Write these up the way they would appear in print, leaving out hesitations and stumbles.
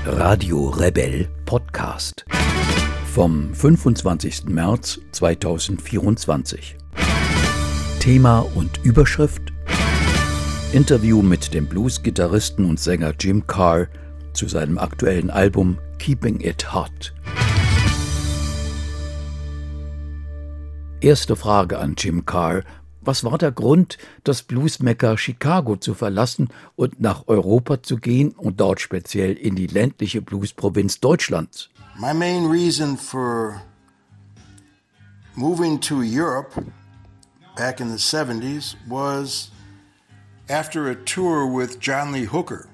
Radio Rebell Podcast vom 25. März 2024. Thema und Überschrift: Interview mit dem Blues-Gitarristen und Sänger Jim Kerr zu seinem aktuellen Album Keeping It Hot. Erste Frage an Jim Kerr: Was war der Grund, das Blues-Mekka Chicago zu verlassen und nach Europa zu gehen und dort speziell in die ländliche Blues-Provinz Deutschlands? My main reason for moving to Europe back in the 70s was after a tour with John Lee Hooker.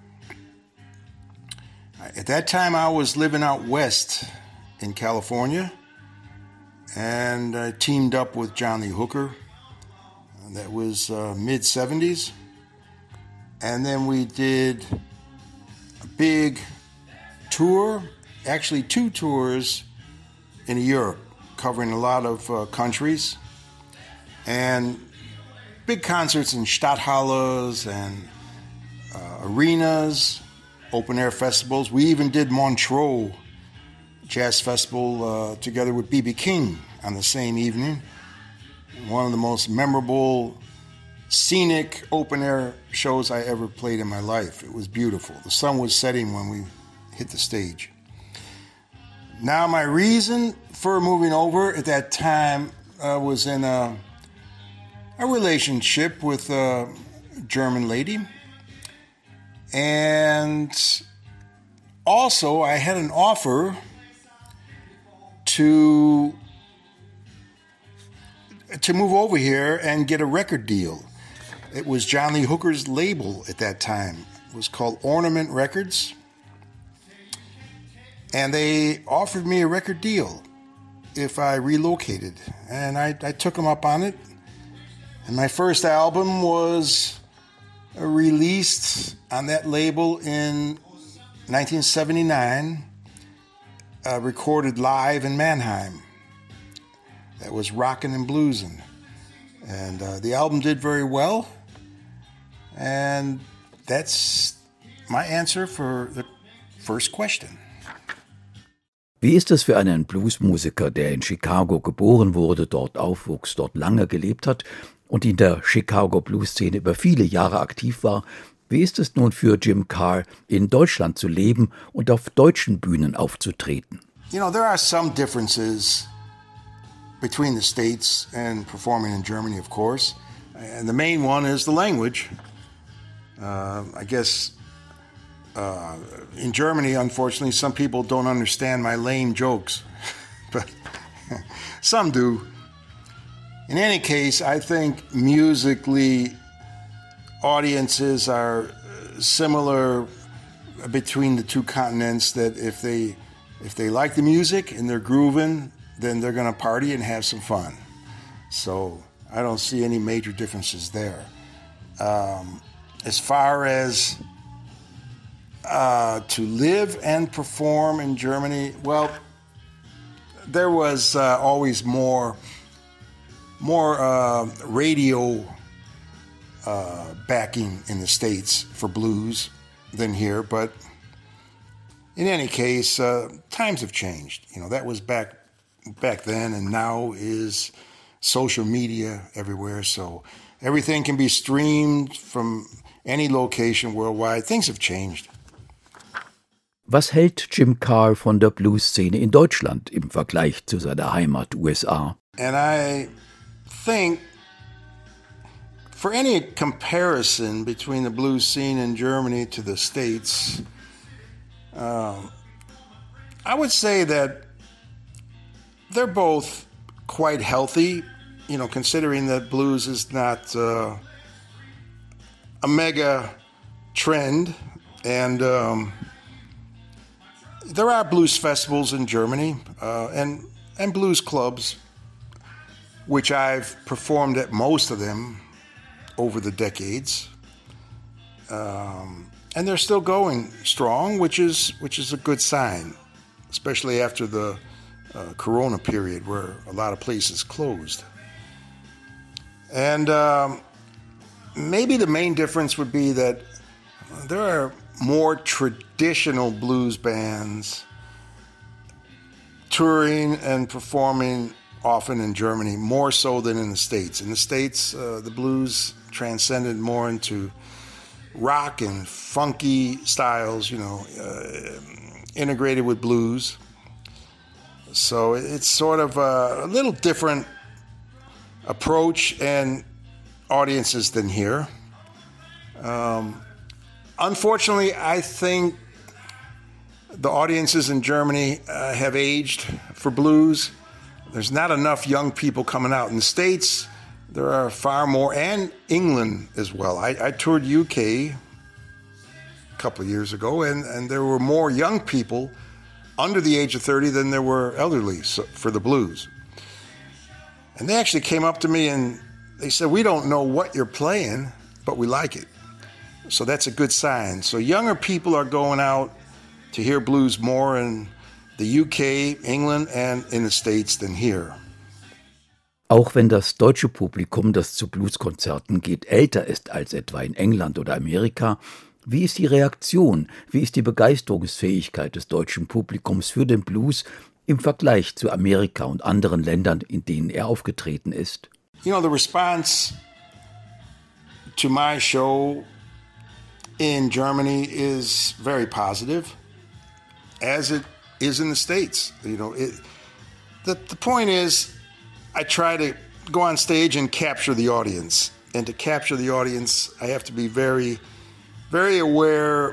At that time, I was living out west in California, and I teamed up with John Lee Hooker. That was mid-70s. And then we did a big tour, actually 2 tours in Europe, covering a lot of countries. And big concerts in Stadthalles and arenas, open-air festivals. We even did Montreux Jazz Festival together with B.B. King on the same evening. One of the most memorable, scenic, open-air shows I ever played in my life. It was beautiful. The sun was setting when we hit the stage. Now, my reason for moving over at that time was in a relationship with a German lady. And also, I had an offer to move over here and get a record deal. It was John Lee Hooker's label at that time. It was called Ornament Records. And they offered me a record deal if I relocated. And I took them up on it. And my first album was released on that label in 1979, recorded live in Mannheim. That was Rockin' and Bluesin'. And the album did very well. And that's my answer for the first question. Wie ist es für einen Bluesmusiker, der in Chicago geboren wurde, dort aufwuchs, dort lange gelebt hat und in der Chicago Blues-Szene über viele Jahre aktiv war, wie ist es nun für Jim Kerr, in Deutschland zu leben und auf deutschen Bühnen aufzutreten? You know, there are some differences between the states and performing in Germany, of course. And the main one is the language. I guess in Germany, unfortunately, some people don't understand my lame jokes, but some do. In any case, I think musically audiences are similar between the two continents, that if they like the music and they're grooving, then they're going to party and have some fun. So I don't see any major differences there. As far as to live and perform in Germany, well, there was always more radio backing in the States for blues than here. But in any case, times have changed. You know, that was back then, and now is social media everywhere, so everything can be streamed from any location worldwide. Things have changed. Was hält Jim Kerr von der Blues-Szene in Deutschland im Vergleich zu seiner Heimat USA? And I think for any comparison between the blues scene in Germany to the States, I would say that they're both quite healthy, you know, considering that blues is not a mega trend. And there are blues festivals in Germany and blues clubs, which I've performed at most of them over the decades. And they're still going strong, which is a good sign, especially after the Corona period where a lot of places closed. And maybe the main difference would be that there are more traditional blues bands touring and performing often in Germany, more so than in the States. In the States, the blues transcended more into rock and funky styles, integrated with blues. So it's sort of a little different approach and audiences than here. Unfortunately, I think the audiences in Germany have aged for blues. There's not enough young people coming out. In the States, there are far more, and England as well. I toured UK a couple of years ago, and there were more young people under the age of 30 than there were elderly for the blues. And they actually came up to me and they said, "We don't know what you're playing, but we like it." So that's a good sign. So younger people are going out to hear blues more in the UK, England and in the States than here. Auch wenn das deutsche Publikum, das zu Blueskonzerten geht, älter ist als etwa in England oder Amerika, wie ist die Reaktion, wie ist die Begeisterungsfähigkeit des deutschen Publikums für den Blues im Vergleich zu Amerika und anderen Ländern, in denen er aufgetreten ist? The response to my show in Germany is very positive, as it is in the States. The point is, I try to go on stage and capture the audience. And to capture the audience, I have to be very, very aware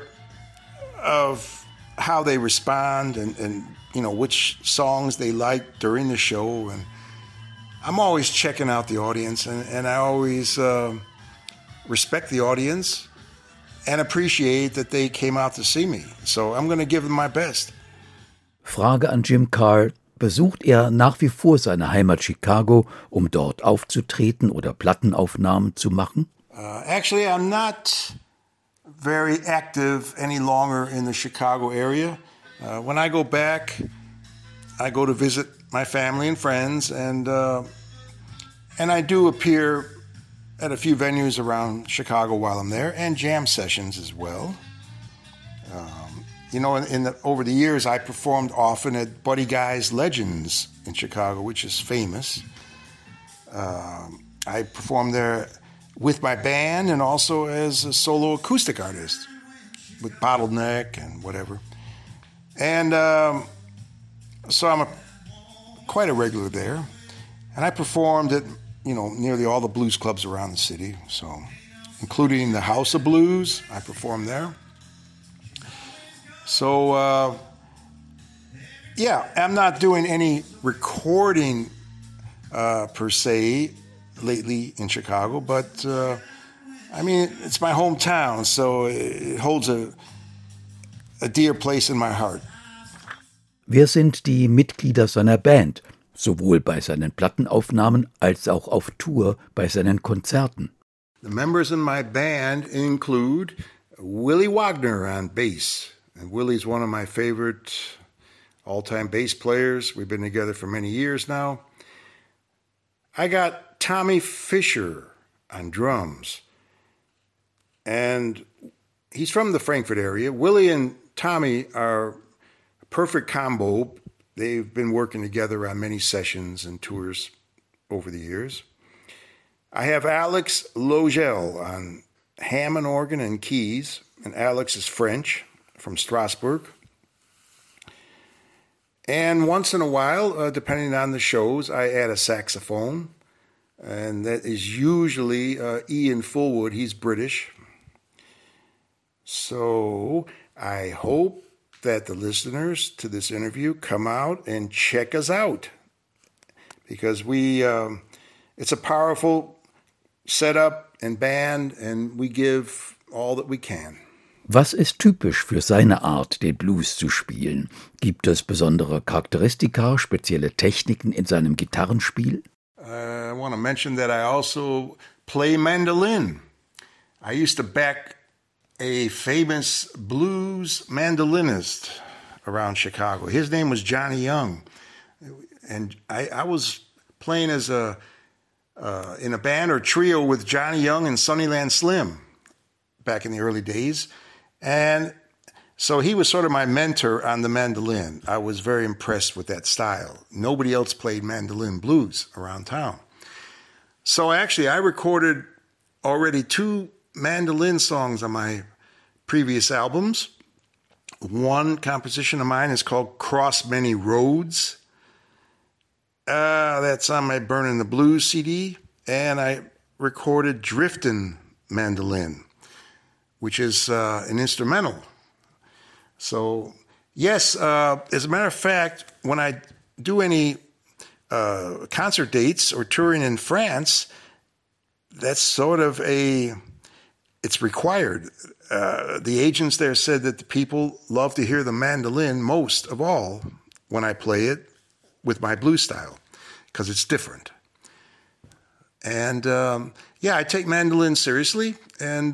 of how they respond and which songs they like during the show. And I'm always checking out the audience, and I always respect the audience and appreciate that they came out to see me. So I'm going to give them my best. Frage an Jim Kerr: Besucht er nach wie vor seine Heimat Chicago, um dort aufzutreten oder Plattenaufnahmen zu machen? Actually, I'm not very active any longer in the Chicago area. When I go back, I go to visit my family and friends, and I do appear at a few venues around Chicago while I'm there, and jam sessions as well. Over the years, I performed often at Buddy Guy's Legends in Chicago, which is famous. I performed there with my band and also as a solo acoustic artist with Bottleneck and whatever. And so I'm quite a regular there. And I performed at, nearly all the blues clubs around the city, so including the House of Blues, I performed there. So, I'm not doing any recording per se lately in Chicago, but it's my hometown, so it holds a dear place in my heart. Wer sind die Mitglieder seiner Band, sowohl bei seinen Plattenaufnahmen als auch auf Tour bei seinen Konzerten? The members in my band include Willie Wagner on bass. And Willie's one of my favorite all-time bass players. We've been together for many years now. I got Tommy Fisher on drums. And he's from the Frankfurt area. Willie and Tommy are a perfect combo. They've been working together on many sessions and tours over the years. I have Alex Logel on Hammond organ and keys. And Alex is French, from Strasbourg. And once in a while, depending on the shows, I add a saxophone, and that is usually Ian Fullwood. He's British. So I hope that the listeners to this interview come out and check us out, because it's a powerful setup and band, and we give all that we can. Was ist typisch für seine Art, den Blues zu spielen? Gibt es besondere Charakteristika, spezielle Techniken in seinem Gitarrenspiel? I want to mention that I also play mandolin. I used to back a famous blues mandolinist around Chicago. His name was Johnny Young. And I was playing as in a band or trio with Johnny Young and Sunnyland Slim back in the early days. And so he was sort of my mentor on the mandolin. I was very impressed with that style. Nobody else played mandolin blues around town. So actually, I recorded already 2 mandolin songs on my previous albums. One composition of mine is called Cross Many Roads. That's on my Burnin' the Blues CD. And I recorded Driftin' Mandolin, which is an instrumental. So, yes, as a matter of fact, when I do any concert dates or touring in France, that's sort of it's required. The agents there said that the people love to hear the mandolin most of all when I play it with my blues style, because it's different. And I take mandolin seriously, and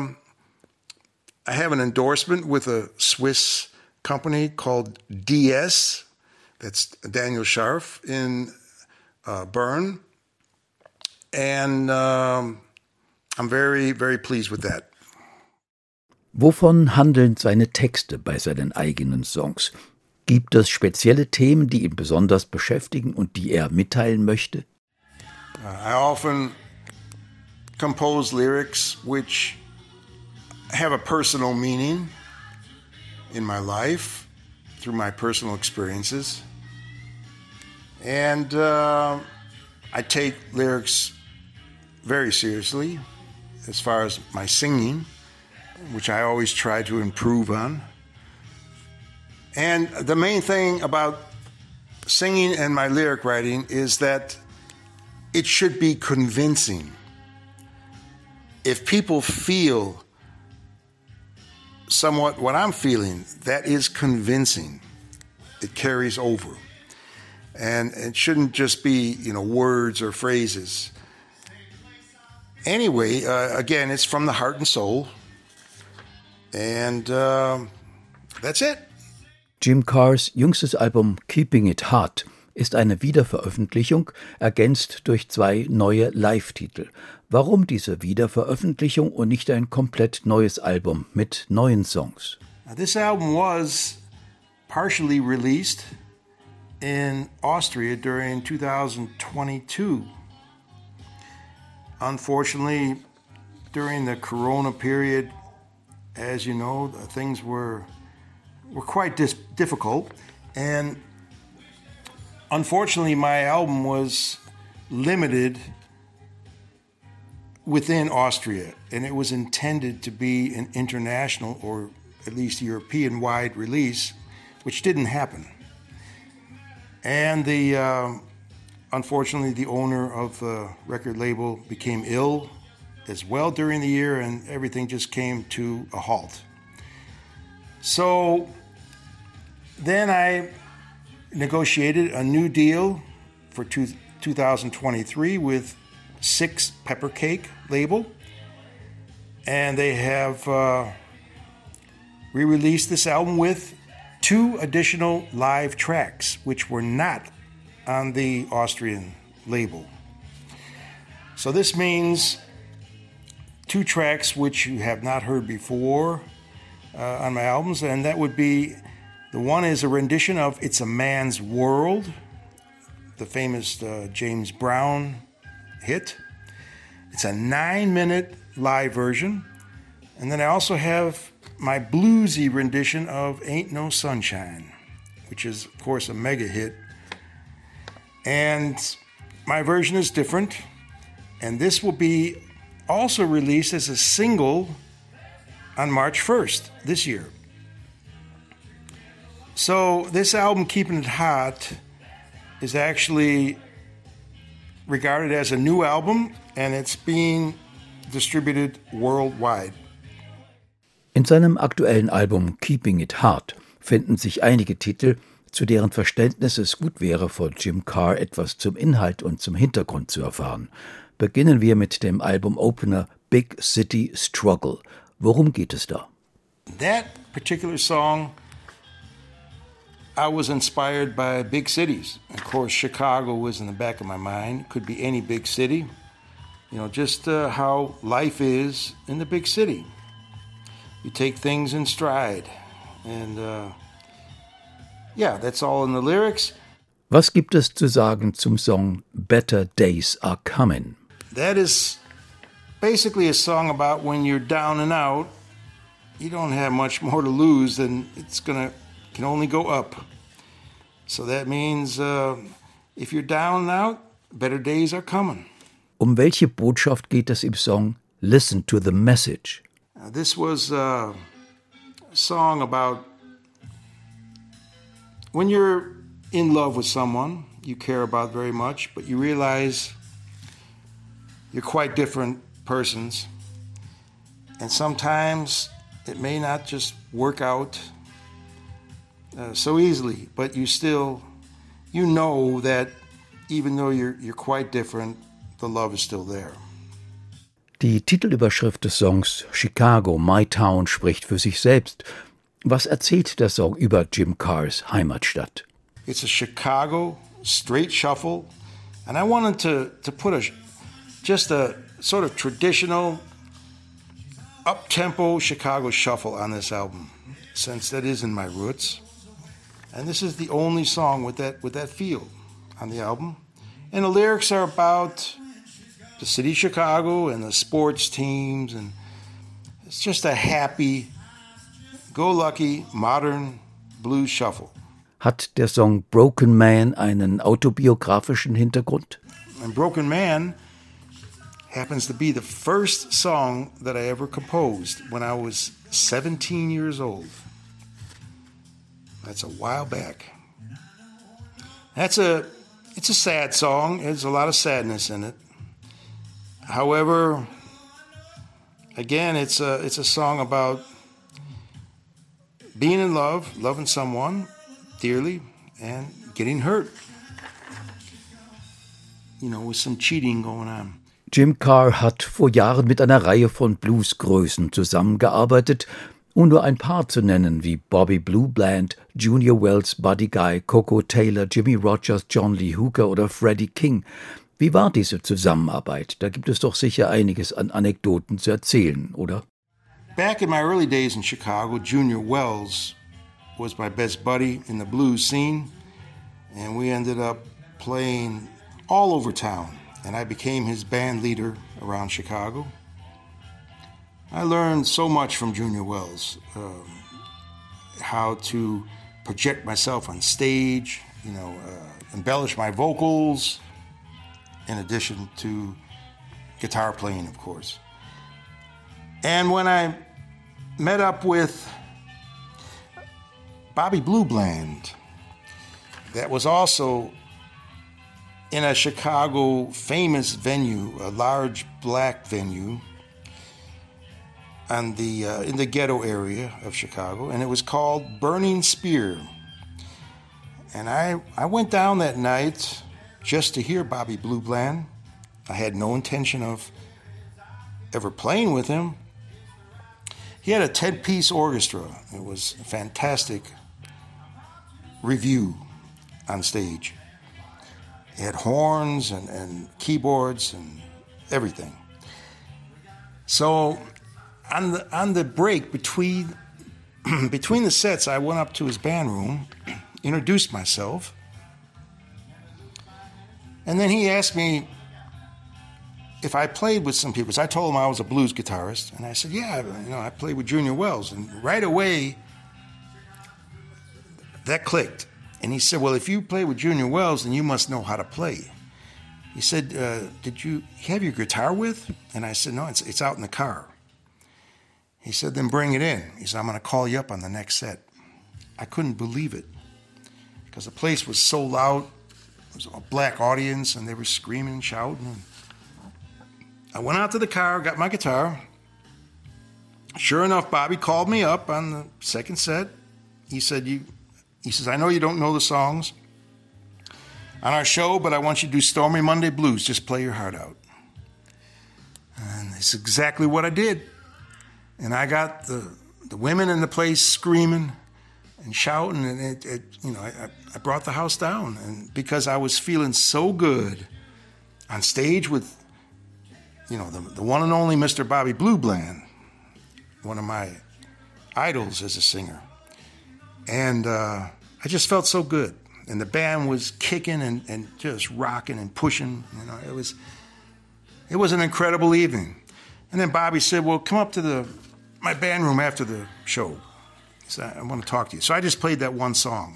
I have an endorsement with a Swiss company called DS, that's Daniel Scharf in Bern, and I'm very, very pleased with that. Wovon handeln seine Texte bei seinen eigenen Songs? Gibt es spezielle Themen, die ihn besonders beschäftigen und die er mitteilen möchte? I often compose lyrics which have a personal meaning in my life through my personal experiences. And I take lyrics very seriously as far as my singing, which I always try to improve on. And the main thing about singing and my lyric writing is that it should be convincing. If people feel somewhat what I'm feeling, that is convincing. It carries over. And it shouldn't just be, words or phrases. Anyway, again, it's from the heart and soul. And that's it. Jim Kerrs jüngstes Album Keeping It Hard ist eine Wiederveröffentlichung, ergänzt durch 2 neue Live-Titel. Warum diese Wiederveröffentlichung und nicht ein komplett neues Album mit neuen Songs? This album was partially released in Austria during 2022. Unfortunately, during the Corona period, as you know, things were quite difficult, and unfortunately, my album was limited within Austria, and it was intended to be an international or at least European-wide release, which didn't happen. And unfortunately, the owner of the record label became ill as well during the year, and everything just came to a halt. So then I negotiated a new deal for 2023 with Six Pepper Cake label, and they have re-released this album with 2 additional live tracks, which were not on the Austrian label. So this means 2 tracks which you have not heard before on my albums, and that would be, the one is a rendition of It's a Man's World, the famous James Brown hit. It's a 9-minute live version. And then I also have my bluesy rendition of Ain't No Sunshine, which is, of course, a mega hit. And my version is different. And this will be also released as a single on March 1st this year. So this album, Keeping It Hot, is actually regarded as a new album, and it's being distributed worldwide. In seinem aktuellen Album Keeping It Hard finden sich einige Titel, zu deren Verständnis es gut wäre, von Jim Kerr etwas zum Inhalt und zum Hintergrund zu erfahren. Beginnen wir mit dem Album-Opener Big City Struggle. Worum geht es da? That particular song, I was inspired by big cities. Of course, Chicago was in the back of my mind. Could be any big city. Just how life is in the big city. you take things in stride. And yeah, that's all in the lyrics. Was gibt es zu sagen zum Song Better Days Are Coming? That is basically a song about when you're down and out, you don't have much more to lose than can only go up. So that means if you're down and out, better days are coming. Welche Botschaft geht es im Song Listen to the Message? This was a song about when you're in love with someone you care about very much, but you realize you're quite different persons. And sometimes it may not just work out so easily, but you know that even though you're quite different, the love is still there. Die Titelüberschrift des Songs Chicago, My Town spricht für sich selbst. Was erzählt der Song über Jim Carrs Heimatstadt? It's a Chicago straight shuffle, and I wanted to put just a sort of traditional up-tempo Chicago shuffle on this album, since that is in my roots. And this is the only song with that feel on the album. And the lyrics are about the city of Chicago and the sports teams, and it's just a happy, go-lucky, modern blues shuffle. Hat der Song Broken Man einen autobiografischen Hintergrund? And Broken Man happens to be the first song that I ever composed when I was 17 years old. That's a while back. It's a sad song. There's a lot of sadness in it. However, again, it's a song about being in love, loving someone dearly, and getting hurt. With some cheating going on. Jim Carr hat vor Jahren mit einer Reihe von Bluesgrößen zusammengearbeitet, um nur ein paar zu nennen, wie Bobby Blue Bland, Junior Wells, Buddy Guy, Coco Taylor, Jimmy Rogers, John Lee Hooker oder Freddie King. Wie war diese Zusammenarbeit? Da gibt es doch sicher einiges an Anekdoten zu erzählen, oder? Back in my early days in Chicago, Junior Wells was my best buddy in the blues scene, and we ended up playing all over town, and I became his band leader around Chicago. I learned so much from Junior Wells, how to project myself on stage, embellish my vocals, in addition to guitar playing, of course. And when I met up with Bobby Blue Bland, that was also in a Chicago famous venue, a large black venue in the ghetto area of Chicago, and it was called Burning Spear. And I went down that night just to hear Bobby Blue Bland. I had no intention of ever playing with him. He had a 10-piece orchestra. It was a fantastic review on stage. He had horns and keyboards and everything. So on the break between the sets, I went up to his band room, introduced myself, and then he asked me if I played with some people. So I told him I was a blues guitarist, and I said, yeah, I played with Junior Wells. And right away, that clicked. And he said, well, if you play with Junior Wells, then you must know how to play. He said, did you have your guitar with? And I said, no, it's out in the car. He said, then bring it in. He said, I'm going to call you up on the next set. I couldn't believe it because the place was so loud. It was a black audience, and they were screaming and shouting. And I went out to the car, got my guitar. Sure enough, Bobby called me up on the second set. He says, I know you don't know the songs on our show, but I want you to do Stormy Monday Blues. Just play your heart out. And that's exactly what I did. And I got the women in the place screaming and shouting, and I brought the house down. And because I was feeling so good on stage with, the one and only Mr. Bobby Blue Bland, one of my idols as a singer. And I just felt so good. And the band was kicking and just rocking and pushing. It was an incredible evening. And then Bobby said, well, come up to my band room after the show. He said, I want to talk to you. So I just played that one song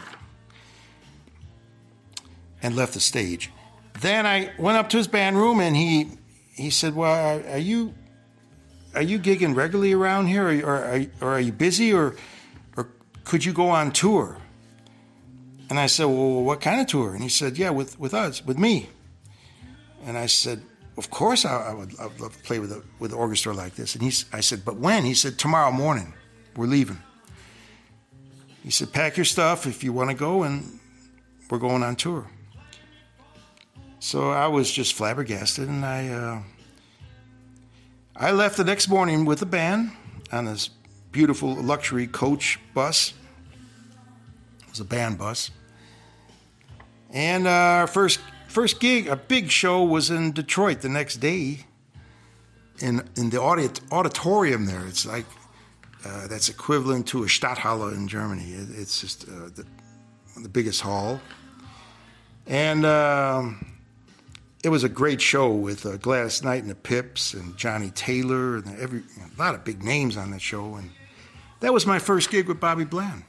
and left the stage. Then I went up to his band room and he said, well, are you gigging regularly around here, or are you busy, or could you go on tour? And I said, well, what kind of tour? And he said, yeah, with us, with me. And I said, of course I would love to play with an orchestra like this. And I said, but when? He said, tomorrow morning, we're leaving. He said, pack your stuff if you want to go, and we're going on tour. So I was just flabbergasted, and I left the next morning with the band on this beautiful luxury coach bus. It was a band bus. And our first gig, a big show, was in Detroit the next day in the auditorium there. It's like, that's equivalent to a Stadthalle in Germany. It's just the biggest hall. And it was a great show with Gladys Knight and the Pips and Johnny Taylor and a lot of big names on that show. And that was my first gig with Bobby Bland.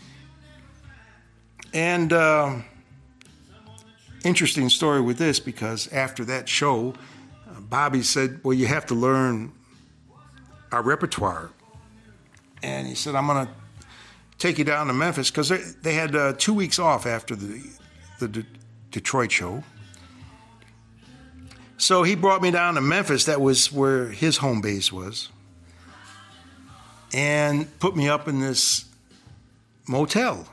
And interesting story with this, because after that show, Bobby said, well, you have to learn our repertoire. And he said, I'm going to take you down to Memphis, because they had 2 weeks off after the Detroit show. So he brought me down to Memphis. That was where his home base was. And put me up in this motel.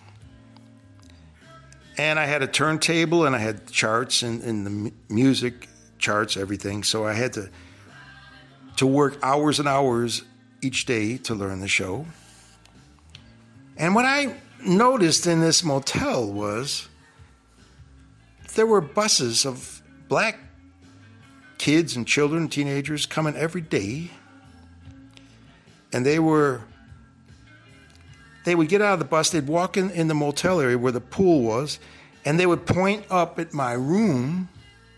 And I had a turntable, and I had charts and the music charts, everything. So I had to work hours and hours each day to learn the show. And what I noticed in this motel was there were buses of black kids and children, teenagers coming every day. And they would get out of the bus, they'd walk in the motel area where the pool was, and they would point up at my room.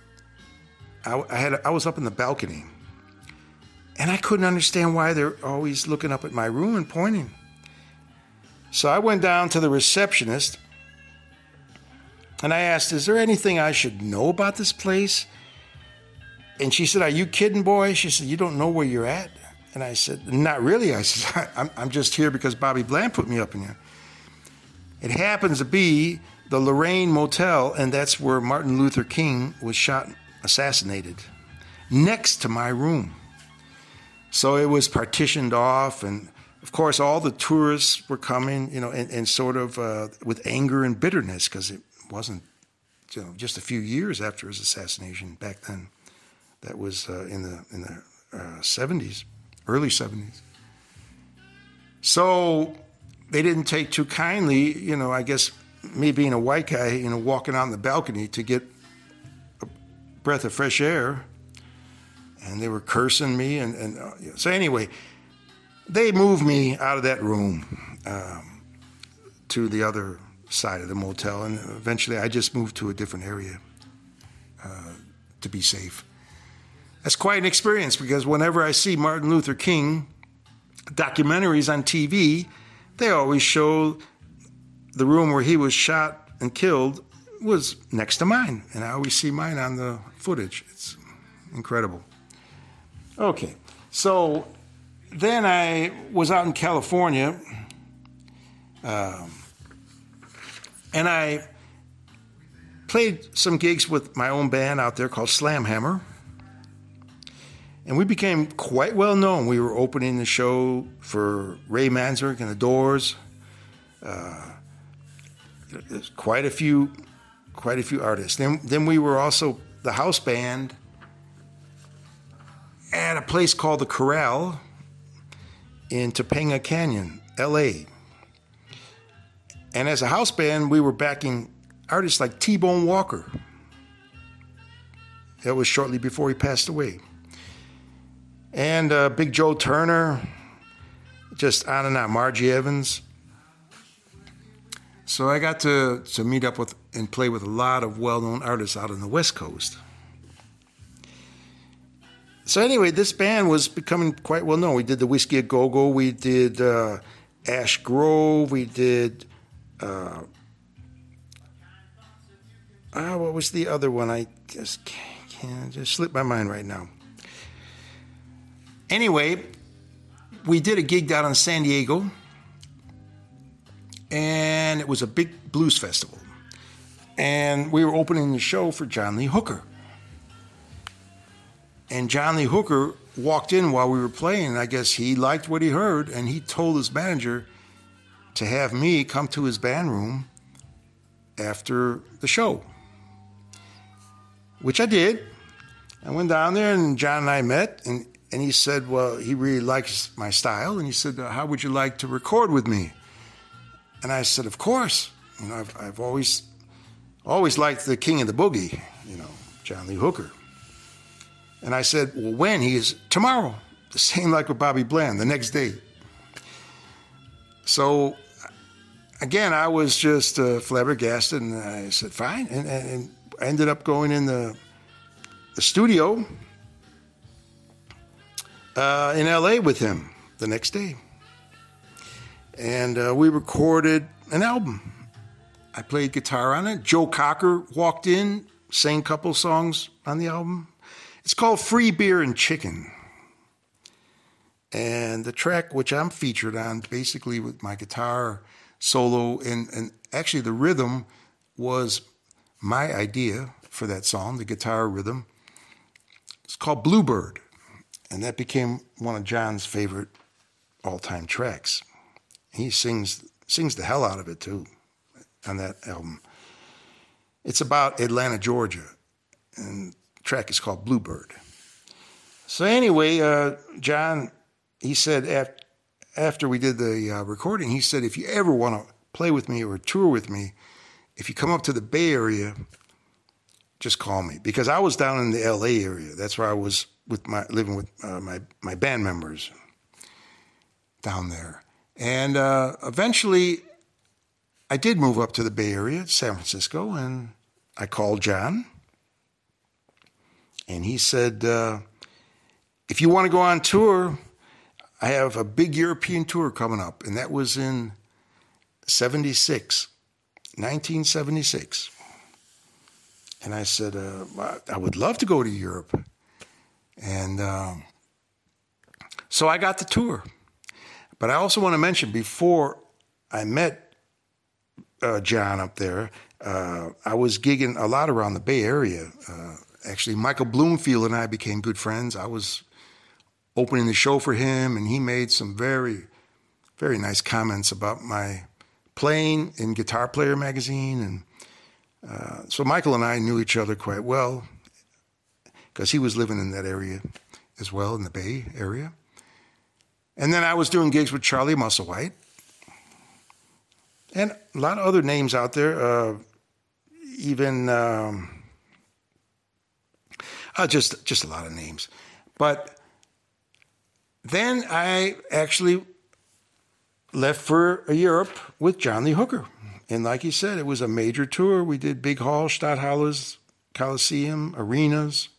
I was up in the balcony. And I couldn't understand why they're always looking up at my room and pointing. So I went down to the receptionist, and I asked, is there anything I should know about this place? And she said, are you kidding, boy? She said, you don't know where you're at? And I said, not really. I said, I'm just here because Bobby Bland put me up in here. It happens to be the Lorraine Motel, and that's where Martin Luther King was shot, assassinated, next to my room. So it was partitioned off, and of course all the tourists were coming, and sort of with anger and bitterness, because it wasn't, just a few years after his assassination back then. That was in the 70s, early 70s. So they didn't take too kindly, I guess me being a white guy, walking out on the balcony to get a breath of fresh air. And they were cursing me. So anyway, they moved me out of that room to the other side of the motel. And eventually I just moved to a different area to be safe. That's quite an experience, because whenever I see Martin Luther King documentaries on TV, they always show the room where he was shot and killed was next to mine. And I always see mine on the footage. It's incredible. Okay, so then I was out in California, and I played some gigs with my own band out there called Slamhammer. And we became quite well known. We were opening the show for Ray Manzarek and the Doors. There's quite a few artists. Then we were also the house band at a place called the Corral in Topanga Canyon, L.A. And as a house band, we were backing artists like T-Bone Walker. That was shortly before he passed away. And Big Joe Turner, just on and on. Margie Evans. So I got to meet up with and play with a lot of well-known artists out on the West Coast. So anyway, this band was becoming quite well known. We did the Whiskey a Go-Go. We did Ash Grove. We did, what was the other one? I just can't just slip my mind right now. Anyway, we did a gig down in San Diego, and it was a big blues festival. And we were opening the show for John Lee Hooker. And John Lee Hooker walked in while we were playing, and I guess he liked what he heard, and he told his manager to have me come to his band room after the show, which I did. I went down there, and John and I met, and he said, well, he really likes my style, and he said, how would you like to record with me? And I said, of course. You know, I've always liked the king of the boogie, you know, John Lee Hooker. And I said, well, when? He is, tomorrow. The same like with Bobby Bland, the next day. So, again, I was just flabbergasted, and I said, fine. And I ended up going in the studio in L.A. with him the next day. And we recorded an album. I played guitar on it. Joe Cocker walked in, sang a couple songs on the album. It's called Free Beer and Chicken. And the track which I'm featured on, basically with my guitar solo, and actually the rhythm was my idea for that song, the guitar rhythm. It's called Bluebird. And that became one of John's favorite all-time tracks. He sings the hell out of it, too, on that album. It's about Atlanta, Georgia, and the track is called Bluebird. So anyway, John, he said after we did the recording, he said, if you ever want to play with me or tour with me, if you come up to the Bay Area, just call me. Because I was down in the L.A. area. That's where I was living with my band members down there. And eventually, I did move up to the Bay Area, San Francisco, and I called John. And he said, if you want to go on tour, I have a big European tour coming up. And that was in 1976. And I said, I would love to go to Europe. And so I got the tour. But I also want to mention, before I met John up there, I was gigging a lot around the Bay Area. Actually, Michael Bloomfield and I became good friends. I was opening the show for him, and he made some very, very nice comments about my playing in Guitar Player magazine. And so Michael and I knew each other quite well, because he was living in that area as well, in the Bay Area. And then I was doing gigs with Charlie Musselwhite and a lot of other names out there, even just a lot of names. But then I actually left for Europe with John Lee Hooker. And like he said, it was a major tour. We did big halls, Stadthalles, Coliseum, arenas.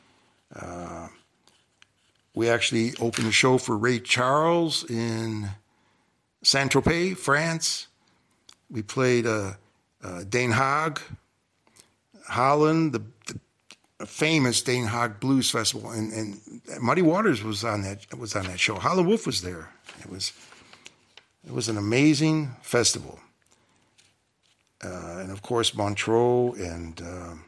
We actually opened a show for Ray Charles in Saint-Tropez, France. We played Den Haag, Holland, the famous Den Haag Blues Festival, and Muddy Waters was on that show. Howlin' Wolf was there. It was an amazing festival. And of course, Montreux and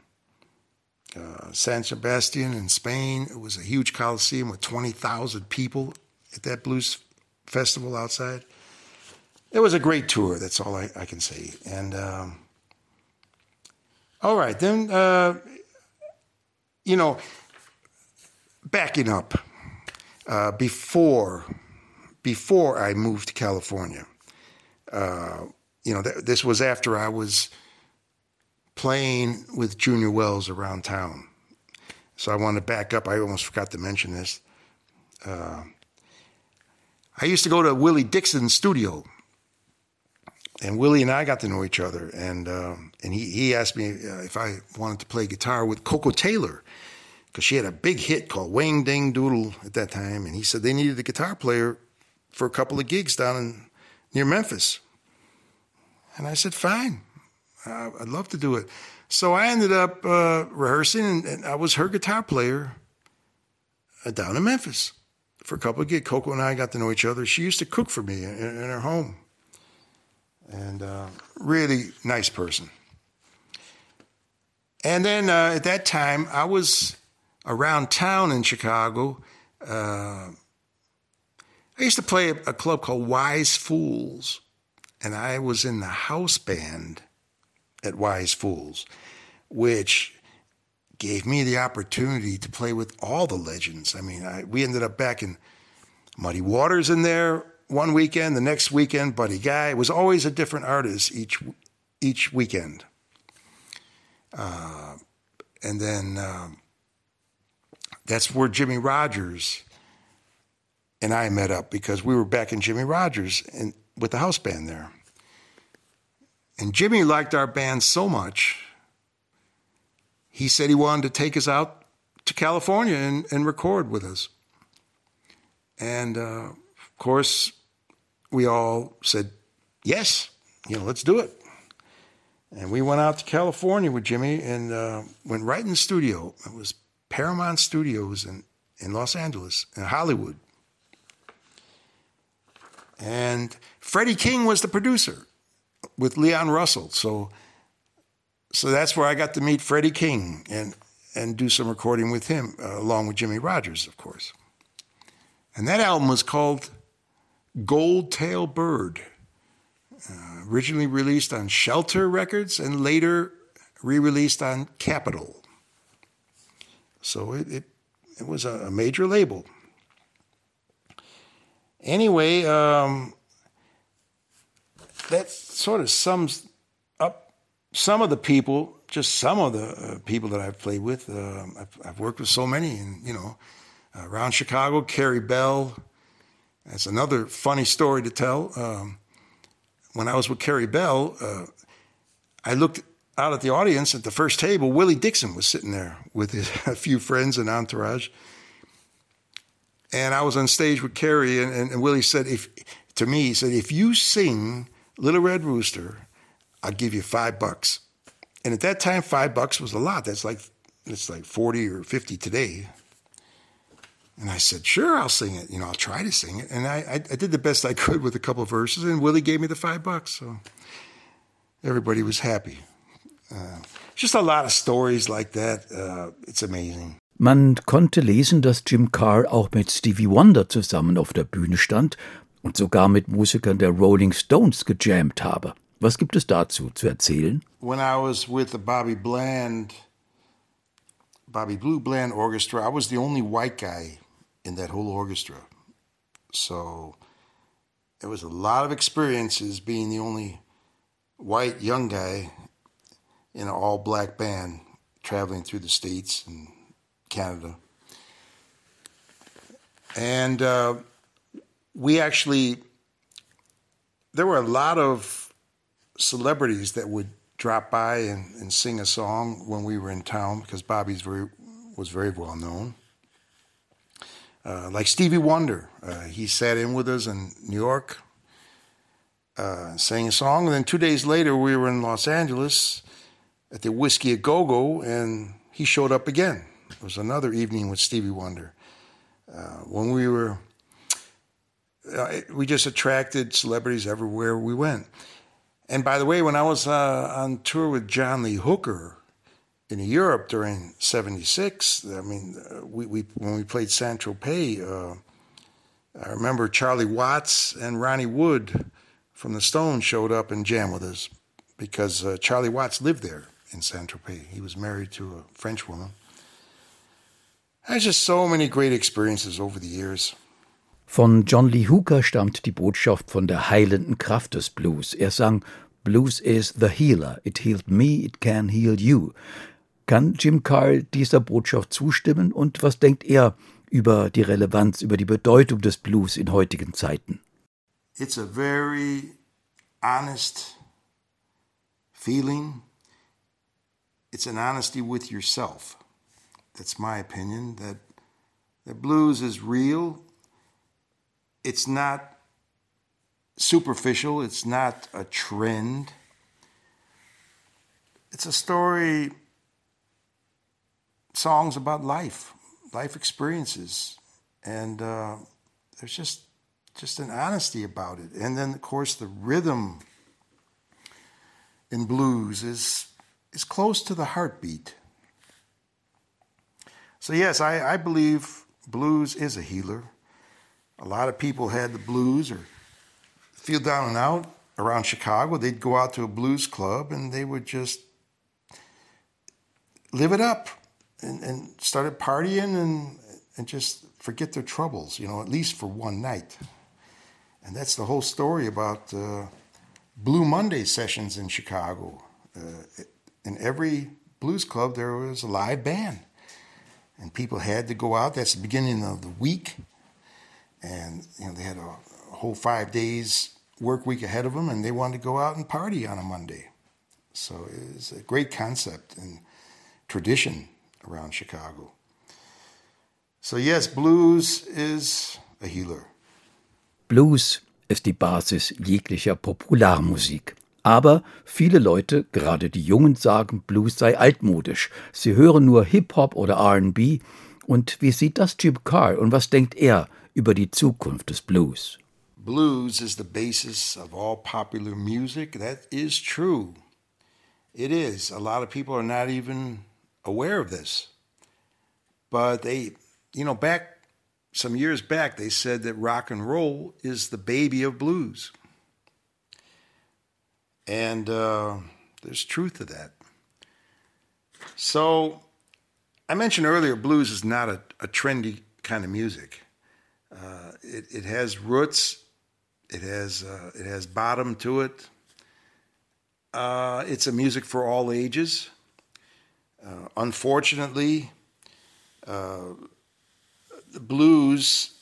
San Sebastian in Spain. It was a huge coliseum with 20,000 people at that blues festival outside. It was a great tour. That's all I can say. And all right, then, backing up, before I moved to California, this was after I was playing with Junior Wells around town. So I want to back up. I almost forgot to mention this. I I used to go to Willie Dixon's studio, and Willie and I got to know each other. And he asked me if I wanted to play guitar with Coco Taylor, because she had a big hit called Wang Ding Doodle at that time. And he said they needed a guitar player for a couple of gigs down near Memphis. And I said, fine, I'd love to do it. So I ended up rehearsing, and I was her guitar player down in Memphis for a couple of gigs. Coco and I got to know each other. She used to cook for me in her home. And really nice person. And then at that time, I was around town in Chicago. I used to play a club called Wise Fools, and I was in the house band at Wise Fools, which gave me the opportunity to play with all the legends. I mean, we ended up back in Muddy Waters in there one weekend, the next weekend, Buddy Guy. It was always a different artist each weekend. And then that's where Jimmy Rogers and I met up, because we were back in Jimmy Rogers with the house band there. And Jimmy liked our band so much, he said he wanted to take us out to California and record with us. And of course, we all said, yes, let's do it. And we went out to California with Jimmy and went right in the studio. It was Paramount Studios in Los Angeles, in Hollywood. And Freddie King was the producer with Leon Russell. So that's where I got to meet Freddie King and do some recording with him, along with Jimmy Rogers, of course. And that album was called Gold Tail Bird, originally released on Shelter Records and later re-released on Capitol. So it was a major label. Anyway, that sort of sums up some of the people, just some of the people that I've played with. I've worked with so many, and around Chicago, Carrie Bell. That's another funny story to tell. When I was with Carrie Bell, I looked out at the audience at the first table. Willie Dixon was sitting there with a few friends and entourage. And I was on stage with Carrie, and Willie said, if you sing Little Red Rooster, I'll give you $5. And at that time, $5 was a lot. It's like 40 or 50 today. And I said, sure, I'll sing it. I'll try to sing it. And I did the best I could with a couple of verses, and Willie gave me the $5. So everybody was happy. Just a lot of stories like that. It's amazing. Man konnte lesen, dass Jim Kerr auch mit Stevie Wonder zusammen auf der Bühne stand und sogar mit Musikern der Rolling Stones gejammt habe. Was gibt es dazu zu erzählen? When I was with the Bobby Blue Bland Orchestra, I was the only white guy in that whole orchestra. So there was a lot of experiences being the only white young guy in an all-black band traveling through the States and Canada. And there were a lot of celebrities that would drop by and sing a song when we were in town, because Bobby was very well known. Like Stevie Wonder, he sat in with us in New York, sang a song, and then 2 days later we were in Los Angeles at the Whiskey A Go-Go, and he showed up again. It was another evening with Stevie Wonder. When we just attracted celebrities everywhere we went. And by the way, when I was on tour with John Lee Hooker in Europe during '76, when we played Saint-Tropez, I remember Charlie Watts and Ronnie Wood from the Stones showed up and jammed with us, because Charlie Watts lived there in Saint-Tropez. He was married to a French woman. There's just so many great experiences over the years. Von John Lee Hooker stammt die Botschaft von der heilenden Kraft des Blues. Er sang, Blues is the healer. It healed me, it can heal you. Kann Jim Kerr dieser Botschaft zustimmen? Und was denkt er über die Relevanz, über die Bedeutung des Blues in heutigen Zeiten. It's a very honest feeling. It's an honesty with yourself. That's my opinion, that the blues is real. It's not superficial. It's not a trend. It's a story, songs about life experiences. And there's just an honesty about it. And then, of course, the rhythm in blues is close to the heartbeat. So yes, I believe blues is a healer. A lot of people had the blues or feel down and out around Chicago. They'd go out to a blues club and they would just live it up and started partying and just forget their troubles, at least for one night. And that's the whole story about Blue Monday sessions in Chicago. In every blues club, there was a live band. And people had to go out. That's the beginning of the week. And they had a whole 5 days work week ahead of them, and they wanted to go out and party on a Monday. So it's a great concept and tradition around Chicago. So yes, blues is a healer. Blues ist die Basis jeglicher Popularmusik. Aber viele Leute, gerade die Jungen, sagen, Blues sei altmodisch. Sie hören nur Hip-Hop oder R&B. Und wie sieht das Jim Kerr und was denkt er über die Zukunft des Blues? Blues is the basis of all popular music. That is true. It is. A lot of people are not even aware of this. But they, back some years back, they said that rock and roll is the baby of blues. And there's truth to that. So I mentioned earlier, blues is not a trendy kind of music. It has roots. It has bottom to it. It's a music for all ages. Unfortunately, the blues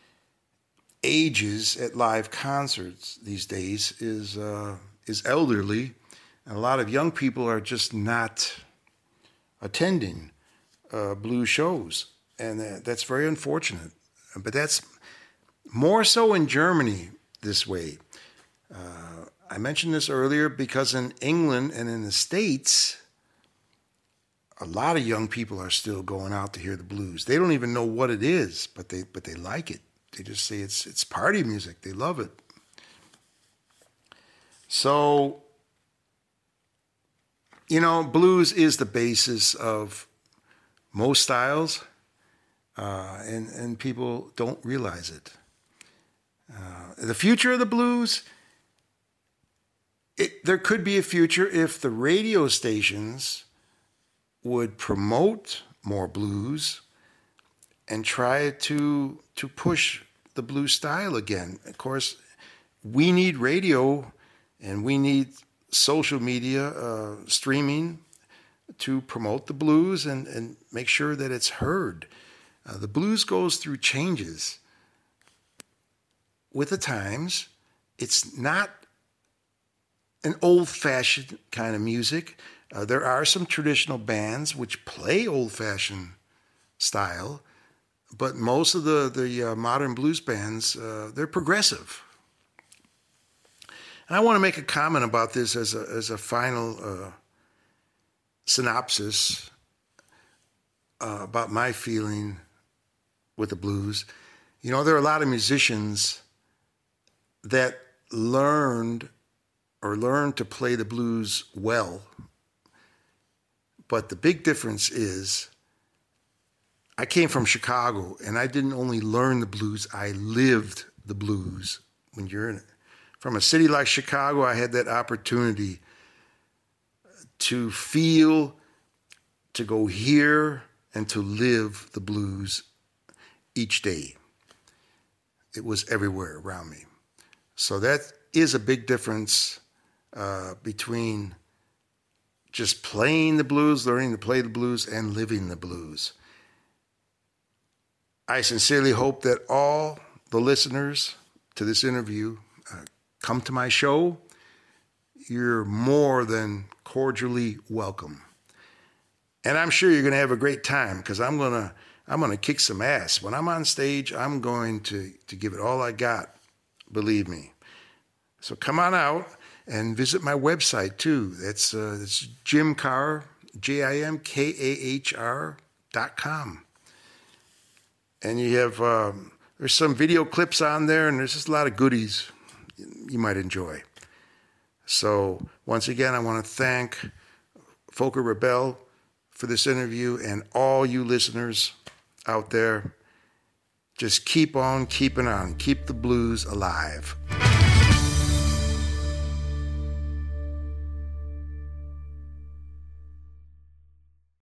ages at live concerts these days is elderly, and a lot of young people are just not attending blues shows, and that's very unfortunate. But that's more so in Germany this way. I mentioned this earlier because in England and in the States, a lot of young people are still going out to hear the blues. They don't even know what it is, but they like it. They just say it's party music. They love it. So, blues is the basis of most styles, and people don't realize it. The future of the blues, there could be a future if the radio stations would promote more blues and try to push the blues style again. Of course, we need radio and we need social media streaming to promote the blues and make sure that it's heard. The blues goes through changes with the times. It's not an old-fashioned kind of music. There are some traditional bands which play old-fashioned style, but most of the modern blues bands, they're progressive. And I want to make a comment about this as a final synopsis about my feeling with the blues. There are a lot of musicians that learned to play the blues well. But the big difference is I came from Chicago, and I didn't only learn the blues, I lived the blues. When you're from a city like Chicago, I had that opportunity to feel, to go hear, and to live the blues each day. It was everywhere around me. So that is a big difference between just playing the blues, learning to play the blues, and living the blues. I sincerely hope that all the listeners to this interview come to my show. You're more than cordially welcome. And I'm sure you're going to have a great time because I'm going to kick some ass. When I'm on stage, I'm going to give it all I got, believe me. So come on out and visit my website too. That's Jim Kahr, JIMKAHR.com. And you have, there's some video clips on there, and there's just a lot of goodies you might enjoy. So once again, I want to thank Volker Rebel for this interview, and all you listeners out there, just keep on keeping on. Keep the blues alive.